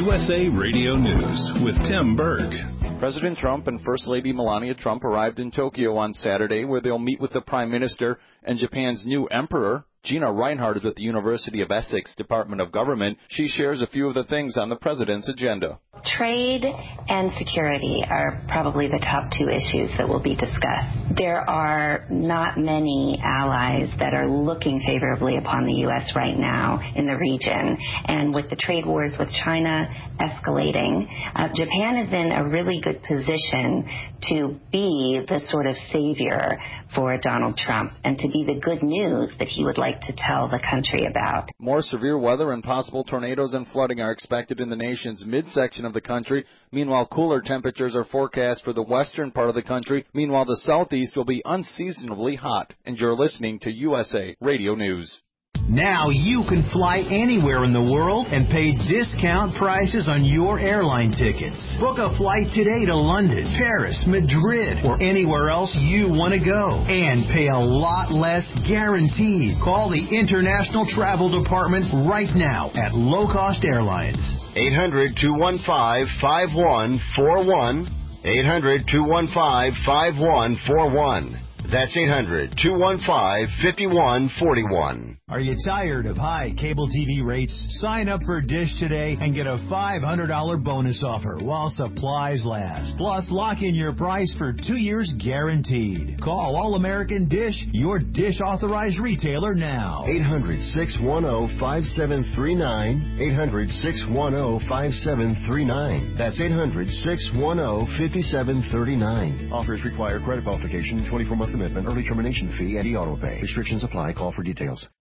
USA Radio News with Tim Berg. President Trump and First Lady Melania Trump arrived in Tokyo on Saturday, where they'll meet with the Prime Minister and Japan's new Emperor. Gina Reinhardt is at the University of Essex Department of Government. She shares a few of the things on the president's agenda. Trade and security are probably the top two issues that will be discussed. There are not many allies that are looking favorably upon the U.S. right now in the region. And with the trade wars with China escalating, Japan is in a really good position to be the sort of savior for Donald Trump and to be the good news that he would like to tell the country about. More severe weather and possible tornadoes and flooding are expected in the nation's midsection of the country. Meanwhile, cooler temperatures are forecast for the western part of the country. Meanwhile, the southeast will be unseasonably hot. And you're listening to USA Radio News. Now you can fly anywhere in the world and pay discount prices on your airline tickets. Book a flight today to London, Paris, Madrid, or anywhere else you want to go. And pay a lot less guaranteed. Call the International Travel Department right now at Low Cost Airlines. 800-215-5141. 800-215-5141. That's 800-215-5141. Are you tired of high cable TV rates? Sign up for Dish today and get a $500 bonus offer while supplies last. Plus, lock in your price for 2 years guaranteed. Call All American Dish, your Dish authorized retailer now. 800-610-5739. 800-610-5739. That's 800-610-5739. Offers require credit qualification, 24-month commitment, early termination fee, and e-auto pay. Restrictions apply. Call for details.